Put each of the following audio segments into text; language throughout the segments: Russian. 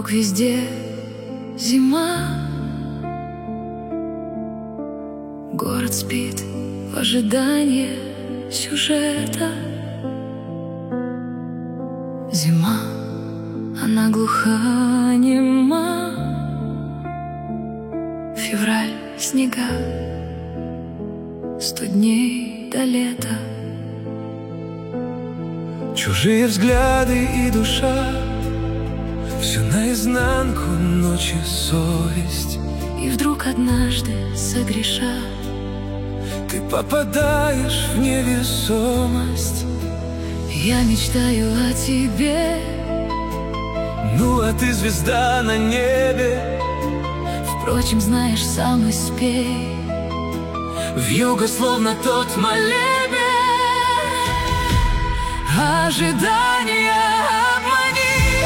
Вокруг везде зима. Город спит в ожидании сюжета. Зима, она глуха, нема. Февраль, снега, 100 дней до лета. Чужие взгляды и душа, все наизнанку ночи совесть. И вдруг однажды согреша, ты попадаешь в невесомость. я мечтаю о тебе. Ну а ты звезда на небе. Впрочем, знаешь, сам успей. Вьюга словно тот молебен. Ожидания обмани,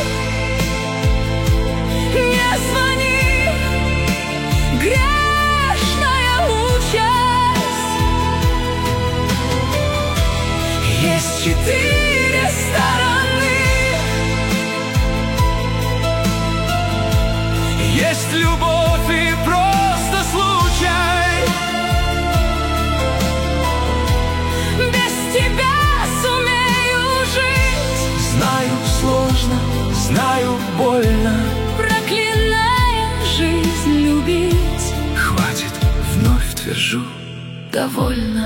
не звони, грешная участь. Есть 4 стороны. Есть любовь и просто случай. Без тебя сумею жить. Знаю, сложно, знаю, больно. Проклиная жизнь любить. Хватит, вновь твержу, Довольно.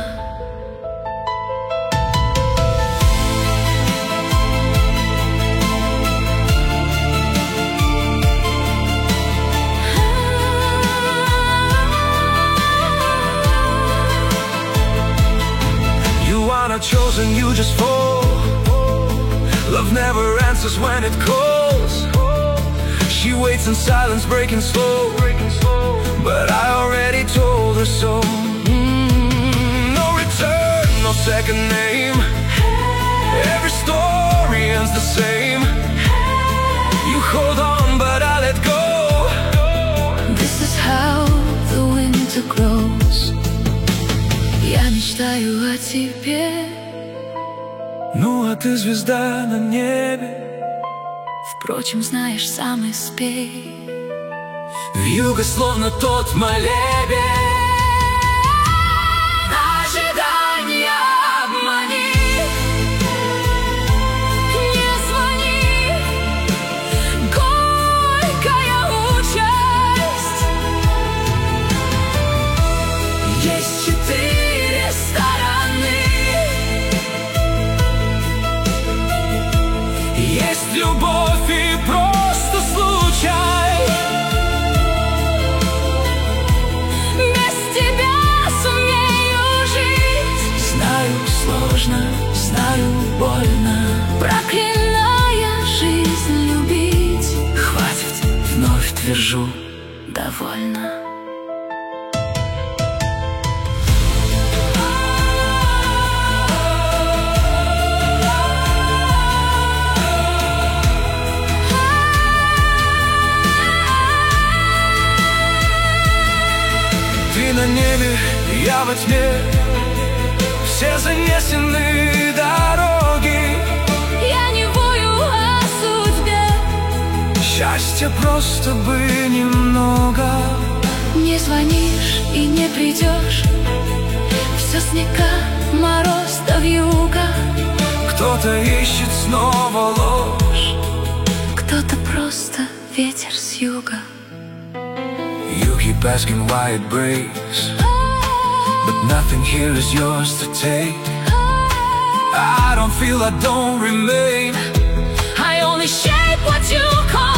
Chosen, you just fall. Love never answers when it calls. She waits in silence, breaking slow. But I already told her so. No return, no second name. Every story ends the same. You hold on, but I let go. This is how the winter grows. Я мечтаю о тебе. Ну а ты звезда на небе. Впрочем, знаешь, сам и спей. Вьюга словно тот молебен. Ожидания обмани, не звони, горькая участь. Есть 4 стороны. Есть любовь и просто случай. Без тебя сумею жить. Знаю, сложно, знаю, больно. Проклиная жизнь любить. Хватит, вновь твержу, Довольно. Ты на небе, я во тьме. Все занесены дороги. Я не вою о судьбе. Счастья просто бы немного. Не звонишь и не придешь. Все снега, мороз да вьюга. Кто-то ищет снова ложь. Кто-то просто ветер с юга. You keep asking why it breaks, but nothing here is yours to take. I don't feel, I don't remain. I only shape what you call